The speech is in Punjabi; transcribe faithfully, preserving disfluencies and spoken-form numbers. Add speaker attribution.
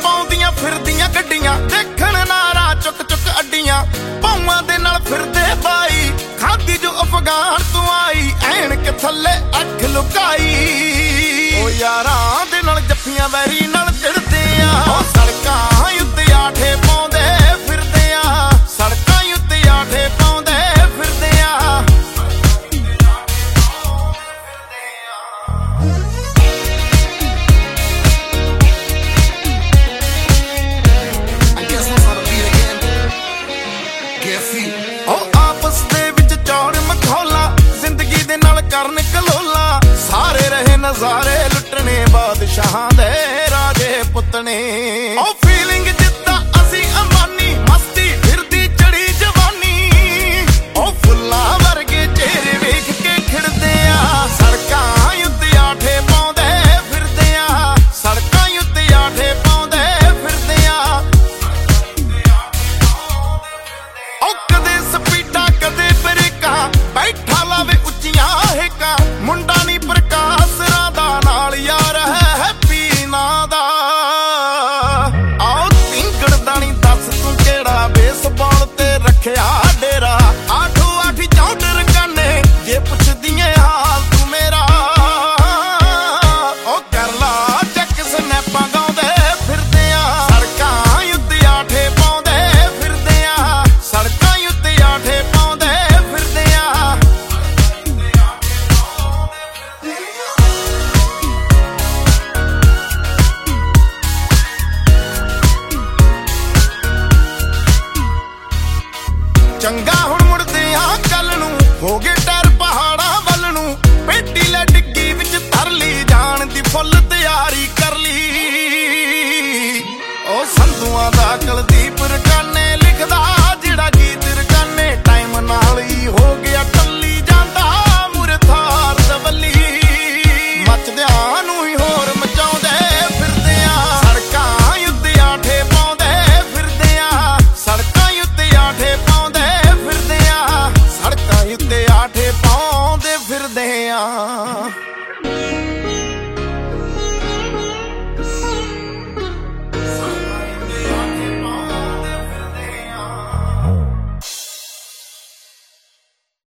Speaker 1: ਪਾਉਂਦੀਆਂ ਫਿਰਦੀਆਂ ਗੱਡੀਆਂ, ਦੇਖਣ ਨਾਰਾ ਚੁੱਕ ਚੁੱਕ ਅੱਡੀਆਂ, ਪਾਵਾਂ ਦੇ ਨਾਲ ਫਿਰਦੇ ਬਾਈ, ਖਾਦੀ ਜੋ ਅਫਗਾਨ ਤੋਂ ਆਈ, ਐਨਕ ਥੱਲੇ ਅੱਖ ਲੁਕਾਈ। ਓ ਯਾਰਾਂ ਦੇ ਨਾਲ ਜੱਫੀਆਂ ਵੈਰੀ ਨਾਲ ਚੜਦੇ ਆ, ਓ ਸੜਕਾਂ ਉੱਤੇ ਆਠੇ ਪਾਉਂਦੇ ਫਿਰਦੇ ਆ, ਸੜਕਾਂ ਉੱਤੇ ਆਠੇ ਪਾਉਂਦੇ ਫਿਰਦੇ ਆ। ਓ ਆਪਸ ਦੇ ਵਿੱਚ ਚੌੜ ਮਖੌਲਾ, ਜ਼ਿੰਦਗੀ ਦੇ ਨਾਲ ਕਰਨ ਕਲੋਲਾ, ਸਾਰੇ ਰਹੇ ਨਜ਼ਾਰੇ ਲੁੱਟਣੇ ਬਾਦਸ਼ਾਹਾਂ ਦੇ ਰਾਜੇ ਪੁੱਤਣੇ। ਓ ਫੀਲਿੰਗ ਜਿੱਦਾਂ ਅਸੀਂ ਅਮਾਨੀ, ਮਸਤੀ ਫਿਰਦੀ ਚੜੀ ਜਵਾਨੀ, ਓ ਫੁੱਲਾਂ ਵਰਗੇ ਚਿਹਰੇ ਵੇਖ ਕੇ ਖਿੜਦੇ ਆ, ਸੜਕਾਂ ਉੱਤੇ ਆਠੇ ਪਾਉਂਦੇ ਫਿਰਦੇ ਆ, ਸੜਕਾਂ ਉੱਤੇ ਆਠੇ ਪਾਉਂਦੇ ਫਿਰਦੇ ਆ। ਓ ਕਦੇ ਸਪੀਡਾਂ ਕਦੇ ਬ੍ਰੇਕਾਂ, ਬੈਠਾ ਲਾਵੇ ਉੱਚੀਆਂ ਹੇਕਾਂ, ਮੁੰਡਾ ਨੀ ਪ੍ਰਕਾਸ਼ ਰਾਧਾ ਨਾਲ ਯਾਰ ਹੈ ਹੈਪੀ ਨਾਂ ਦਾ। ਆਓ ਤਿੰਗੜ ਦਾਣੀ ਦੱਸ ਤੂੰ ਕਿਹੜਾ ਬੇਸਬਾਲ ਤੇ ਰੱਖਿਆ ਡੇਰਾ, ਆਠੋ ਆਠੀ ਚੌਂਡ ਰੰਗਾਨੇ ਜੇ ਪੁੱਛਦੀਆਂ ਹਾਲ ਤੂੰ ਮੇਰਾ। ਓ ਕਰ ਲਾ ਚੱਕ ਸਨੈਪਾਂ ਗਾਉਂਦੇ ਫਿਰਦੇ ਆ, ਸੜਕਾਂ ਉੱਤੇ ਆਠੇ ਪਾਉਂਦੇ ਫਿਰਦੇ ਆ, ਸੜਕਾਂ ਉੱਤੇ ਆਠੇ ਪਾਉਂਦੇ ਫਿਰਦੇ ਆ। ਚੰਗਾ ਹੁਣ ਮੁੜਦੇ ਆ ਕੱਲ ਨੂੰ, ਹੋ ਗਏ ਟਾਇਰ ਪਹਾੜਾਂ ਵੱਲ ਨੂੰ, ਪੇਟੀ ਲੈ ਡਿੱਗੀ ਵਿੱਚ ਧਰ ਲਈ, ਜਾਣ ਦੀ ਫੁੱਲ ਤਿਆਰੀ ਕਰ ਲਈ। ਓ ਸੰਧੂਆਂ ਦਾ ਕੁਲਦੀਪ ਰਕਾਨੇ ਲਿਖਦਾ ਜਿਹੜਾ ਗੀਤ ਰਕਾਨੇ, ਟਾਈਮ ਨਾਲ ਹੀ ਹੋ ਗਿਆ ਟੱਲੀ ਜਾਂਦਾ ਮੁਰ ਥਾਰ ਦਵੱਲੀ, ਮੱਚਦਿਆਂ ਨੂੰ ਹੀ ਹੋਰ ਮਚਾਉਂਦੇ ਫਿਰਦੇ ਆ, ਸੜਕਾਂ ਉੱਤੇ ਆਠੇ ਪਾਉਂਦੇ ਫਿਰਦੇ ਆ, ਸੜਕਾਂ ਉੱਤੇ ਆਠੇ ਪਾਉਂਦੇ ਫਿਰਦੇ ਆ, ਸੜਕਾਂ ਉੱਤੇ ਆਠੇ ਪਾਉਂਦੇ ਫਿਰਦੇ ਆ।